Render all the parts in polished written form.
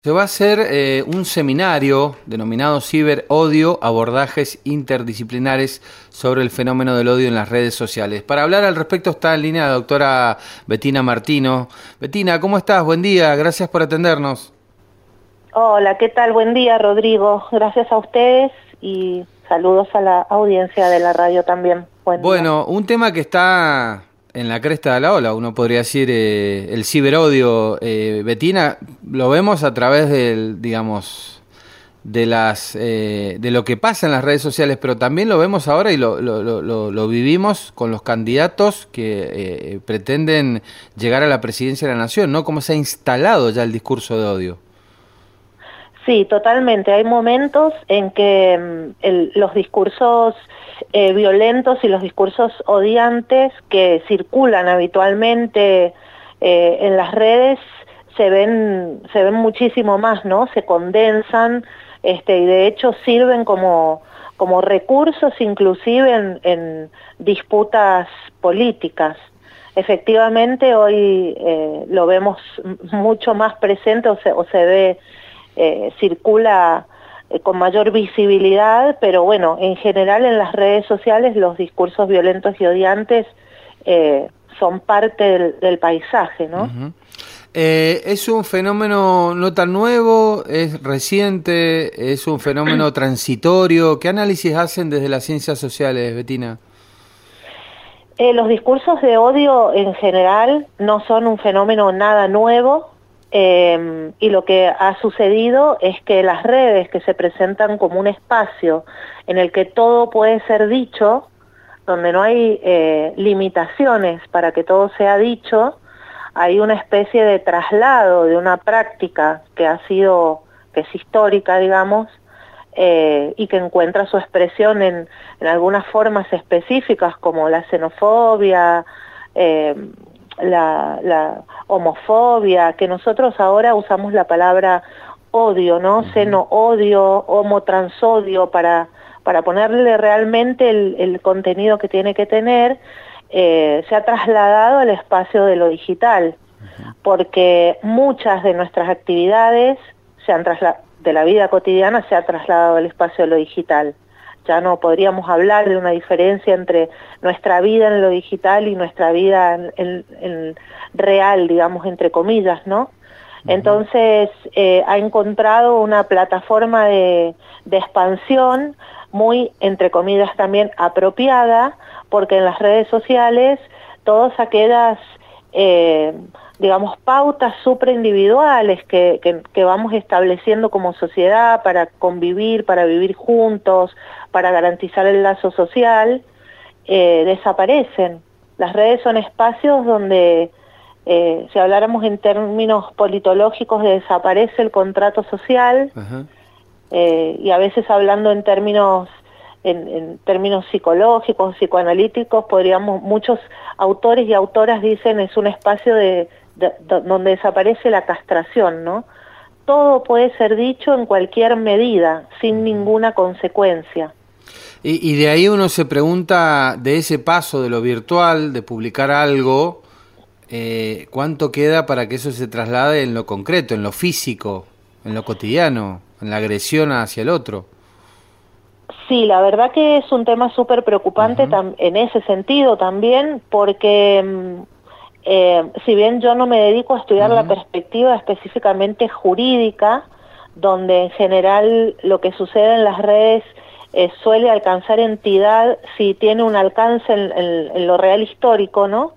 Se va a hacer un seminario denominado Ciberodio, abordajes interdisciplinares sobre el fenómeno del odio en las redes sociales. Para hablar al respecto está en línea la doctora Bettina Martino. Bettina, ¿cómo estás? Buen día, gracias por atendernos. Hola, ¿qué tal? Buen día, Rodrigo. Gracias a ustedes y saludos a la audiencia de la radio también. Bueno, un tema que está en la cresta de la ola, uno podría decir, el ciberodio. Bettina, lo vemos a través del, digamos, de lo que pasa en las redes sociales, pero también lo vemos ahora y lo vivimos con los candidatos que pretenden llegar a la presidencia de la nación, ¿no? Cómo se ha instalado ya el discurso de odio. Sí, totalmente. Hay momentos en que los discursos violentos y los discursos odiantes que circulan habitualmente en las redes se ven muchísimo más, ¿no? Se condensan y de hecho sirven como recursos inclusive en disputas políticas. Efectivamente hoy lo vemos mucho más presente o se ve circula con mayor visibilidad, pero bueno, en general en las redes sociales los discursos violentos y odiantes son parte del paisaje, ¿no? Uh-huh. ¿Es un fenómeno no tan nuevo, es reciente, es un fenómeno transitorio? ¿Qué análisis hacen desde las ciencias sociales, Bettina? Los discursos de odio en general no son un fenómeno nada nuevo. Y lo que ha sucedido es que las redes, que se presentan como un espacio en el que todo puede ser dicho, donde no hay limitaciones para que todo sea dicho, hay una especie de traslado de una práctica que es histórica, digamos, y que encuentra su expresión en algunas formas específicas como la xenofobia, la homofobia, que nosotros ahora usamos la palabra odio, ¿no? Xeno-odio, homo-transodio, para ponerle realmente el contenido que tiene que tener. Se ha trasladado al espacio de lo digital, porque muchas de nuestras actividades de la vida cotidiana se ha trasladado al espacio de lo digital. Ya no podríamos hablar de una diferencia entre nuestra vida en lo digital y nuestra vida en real, digamos, entre comillas, ¿no? Entonces, ha encontrado una plataforma de expansión muy, entre comillas, también apropiada, porque en las redes sociales todas aquellas, digamos, pautas supraindividuales que vamos estableciendo como sociedad para convivir, para vivir juntos, para garantizar el lazo social, desaparecen. Las redes son espacios donde, si habláramos en términos politológicos, desaparece el contrato social. Uh-huh. Y a veces hablando en términos psicológicos, psicoanalíticos, muchos autores y autoras dicen es un espacio donde desaparece la castración, ¿no? Todo puede ser dicho en cualquier medida, sin ninguna consecuencia. Y de ahí uno se pregunta, de ese paso de lo virtual, de publicar algo, ¿cuánto queda para que eso se traslade en lo concreto, en lo físico, en lo cotidiano, en la agresión hacia el otro? Sí, la verdad que es un tema súper preocupante. Uh-huh. En ese sentido también, porque si bien yo no me dedico a estudiar uh-huh. la perspectiva específicamente jurídica, donde en general lo que sucede en las redes suele alcanzar entidad si tiene un alcance en lo real histórico, ¿no?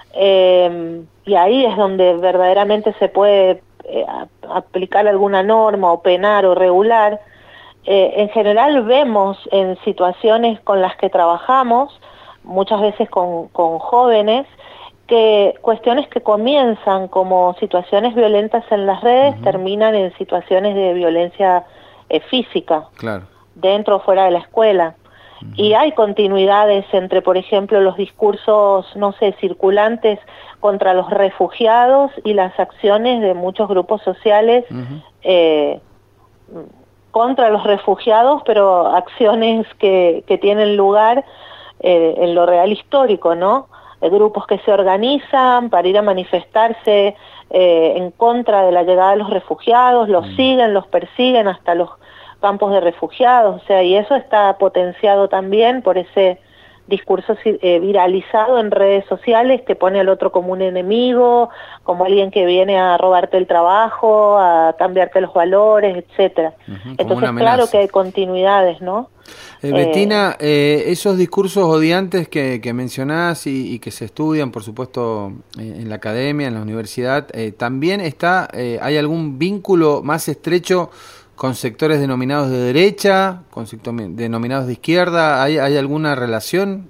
Y ahí es donde verdaderamente se puede aplicar alguna norma o penar o regular. En general vemos en situaciones con las que trabajamos, muchas veces con jóvenes, que cuestiones que comienzan como situaciones violentas en las redes uh-huh. terminan en situaciones de violencia física, claro, dentro o fuera de la escuela. Uh-huh. Y hay continuidades entre, por ejemplo, los discursos, circulantes contra los refugiados y las acciones de muchos grupos sociales uh-huh. Contra los refugiados, pero acciones que tienen lugar en lo real histórico, ¿no? grupos que se organizan para ir a manifestarse en contra de la llegada de los refugiados, los siguen, los persiguen hasta los campos de refugiados, o sea, y eso está potenciado también por ese discurso viralizado en redes sociales que pone al otro como un enemigo, como alguien que viene a robarte el trabajo, a cambiarte los valores, etcétera. Entonces, claro que hay continuidades, ¿no? Bettina, esos discursos odiantes que mencionás y que se estudian, por supuesto, en la academia, en la universidad, ¿también hay algún vínculo más estrecho con sectores denominados de derecha, con sectores denominados de izquierda? ¿Hay alguna relación?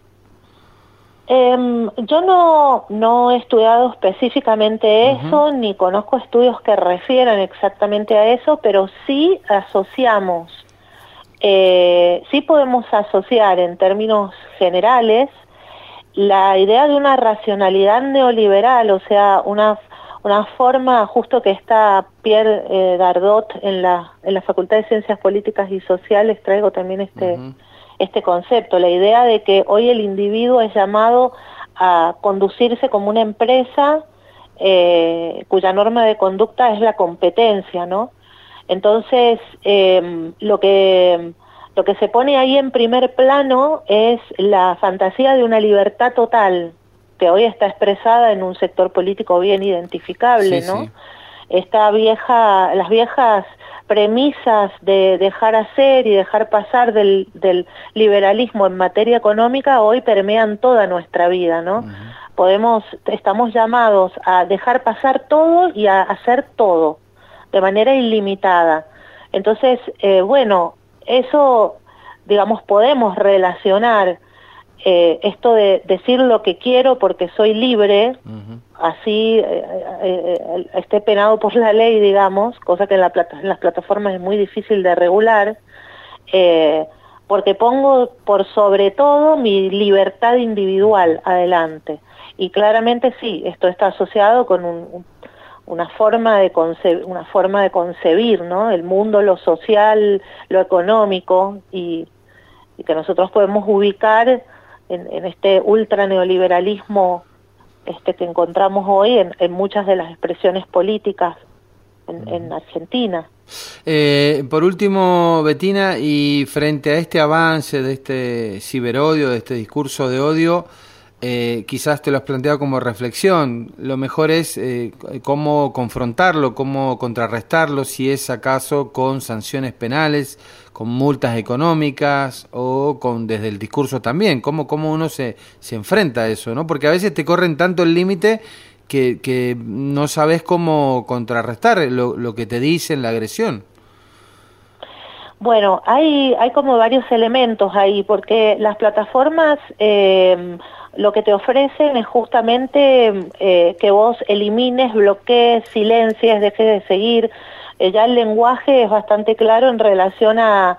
Yo no he estudiado específicamente eso, ni conozco estudios que refieran exactamente a eso, pero sí asociamos, sí podemos asociar en términos generales la idea de una racionalidad neoliberal, o sea, una forma, justo que está Pierre Dardot en la Facultad de Ciencias Políticas y Sociales, traigo también este concepto, la idea de que hoy el individuo es llamado a conducirse como una empresa cuya norma de conducta es la competencia, ¿no? Entonces, lo que se pone ahí en primer plano es la fantasía de una libertad total, que hoy está expresada en un sector político bien identificable, sí, ¿no? Sí. Las viejas premisas de dejar hacer y dejar pasar del liberalismo en materia económica hoy permean toda nuestra vida, ¿no? Estamos llamados a dejar pasar todo y a hacer todo de manera ilimitada. Entonces, bueno, eso, digamos, podemos relacionar esto de decir lo que quiero porque soy libre, así esté penado por la ley, digamos, cosa que en las plataformas es muy difícil de regular, porque pongo por sobre todo mi libertad individual adelante. Y claramente sí, esto está asociado con una forma de concebir, ¿no? El mundo, lo social, lo económico, y que nosotros podemos ubicar en este ultra neoliberalismo que encontramos hoy en muchas de las expresiones políticas en Argentina. Por último, Bettina, y frente a este avance de este ciberodio, de este discurso de odio, quizás te lo has planteado como reflexión, lo mejor es cómo confrontarlo, cómo contrarrestarlo, si es acaso con sanciones penales, con multas económicas o desde el discurso también, cómo uno se enfrenta a eso, ¿no? Porque a veces te corren tanto el límite que no sabes cómo contrarrestar lo que te dicen, la agresión. Bueno, hay como varios elementos ahí, porque las plataformas lo que te ofrecen es justamente que vos elimines, bloquees, silencies, dejes de seguir. Ya el lenguaje es bastante claro en relación a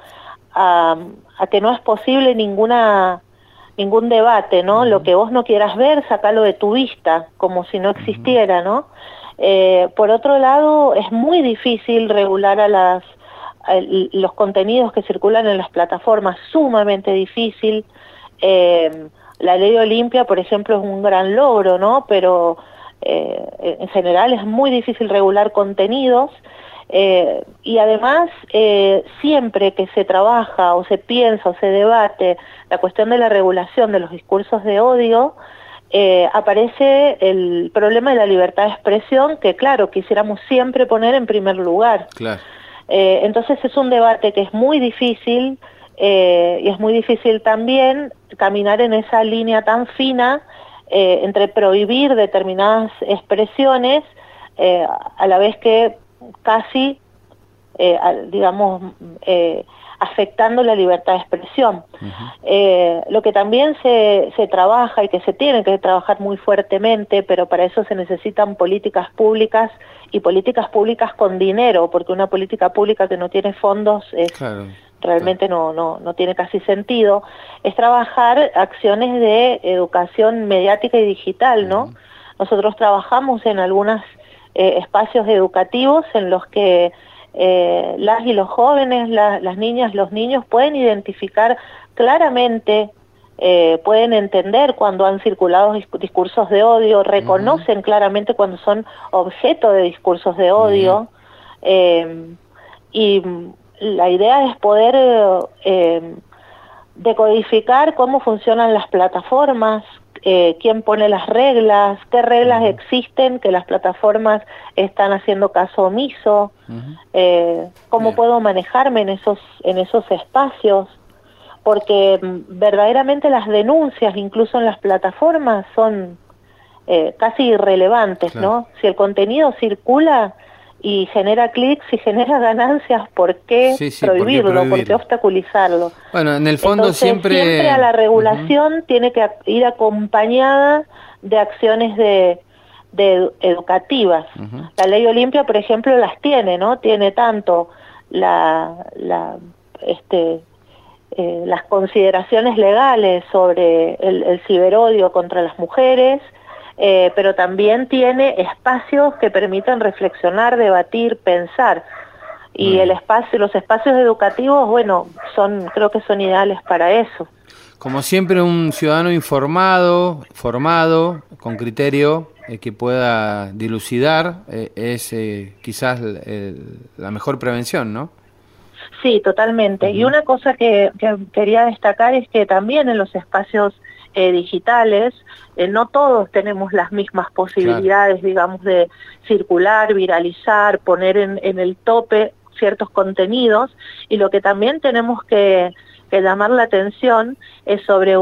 que no es posible ningún debate, ¿no? Lo que vos no quieras ver, sacalo de tu vista, como si no existiera, ¿no? Por otro lado, es muy difícil regular los contenidos que circulan en las plataformas, sumamente difícil. La ley Olimpia, por ejemplo, es un gran logro, ¿no? Pero en general es muy difícil regular contenidos. Y además, siempre que se trabaja o se piensa o se debate la cuestión de la regulación de los discursos de odio, aparece el problema de la libertad de expresión, que claro, quisiéramos siempre poner en primer lugar. Claro. Entonces es un debate que es muy difícil, y es muy difícil también caminar en esa línea tan fina entre prohibir determinadas expresiones a la vez que casi, digamos, afectando la libertad de expresión. Lo que también se trabaja y que se tiene que trabajar muy fuertemente, pero para eso se necesitan políticas públicas y políticas públicas con dinero, porque una política pública que no tiene fondos realmente no tiene casi sentido, es trabajar acciones de educación mediática y digital, ¿no? Nosotros trabajamos en algunos espacios educativos en los que las y los jóvenes, las niñas, los niños pueden identificar claramente pueden entender cuando han circulado discursos de odio, reconocen claramente cuando son objeto de discursos de odio, y la idea es poder decodificar cómo funcionan las plataformas, quién pone las reglas, qué reglas existen que las plataformas están haciendo caso omiso, cómo puedo manejarme en esos espacios, porque verdaderamente las denuncias, incluso en las plataformas, son casi irrelevantes, ¿no? Si el contenido circula y genera clics y genera ganancias, ¿por qué prohibirlo? ¿Por qué obstaculizarlo? Bueno, en el fondo entonces, siempre a la regulación tiene que ir acompañada de acciones de educativas. La ley Olimpia, por ejemplo, las tiene, ¿no? Tiene tanto las consideraciones legales sobre el ciberodio contra las mujeres, pero también tiene espacios que permitan reflexionar, debatir, pensar. Y los espacios educativos, bueno, creo que son ideales para eso. Como siempre, un ciudadano informado, formado, con criterio, que pueda dilucidar, es quizás la mejor prevención, ¿no? Sí, totalmente. Y una cosa que quería destacar es que también en los espacios digitales, no todos tenemos las mismas posibilidades, digamos, de circular, viralizar, poner en el tope ciertos contenidos, y lo que también tenemos que llamar la atención es sobre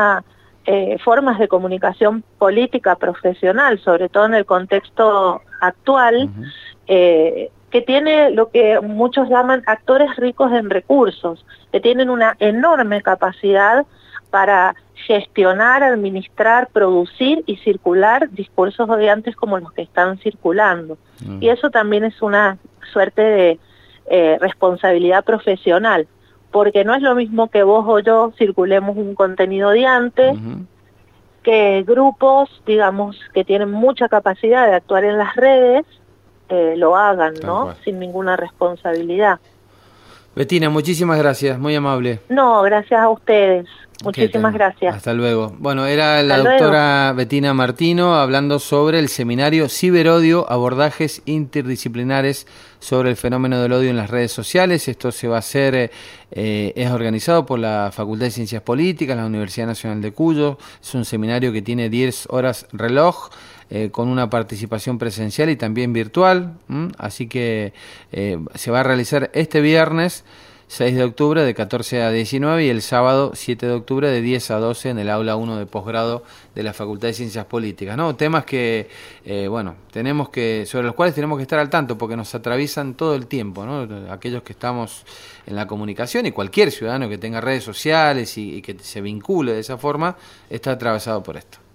formas de comunicación política profesional, sobre todo en el contexto actual, que tiene lo que muchos llaman actores ricos en recursos, que tienen una enorme capacidad para gestionar, administrar, producir y circular discursos odiantes como los que están circulando. Y eso también es una suerte de responsabilidad profesional, porque no es lo mismo que vos o yo circulemos un contenido odiante, que grupos, digamos, que tienen mucha capacidad de actuar en las redes, lo hagan, ¿no? Sin ninguna responsabilidad. Betina, muchísimas gracias, muy amable. No, gracias a ustedes. Muchísimas gracias. Hasta luego. Bueno, era la doctora Betina Martino hablando sobre el seminario Ciberodio, abordajes interdisciplinares sobre el fenómeno del odio en las redes sociales. Esto se va a hacer, es organizado por la Facultad de Ciencias Políticas, la Universidad Nacional de Cuyo. Es un seminario que tiene 10 horas reloj, con una participación presencial y también virtual. Así que se va a realizar este viernes 6 de octubre de 14 a 19 y el sábado 7 de octubre de 10 a 12 en el aula 1 de posgrado de la Facultad de Ciencias Políticas, ¿no? Temas que, sobre los cuales tenemos que estar al tanto porque nos atraviesan todo el tiempo, ¿no? Aquellos que estamos en la comunicación y cualquier ciudadano que tenga redes sociales y que se vincule de esa forma está atravesado por esto.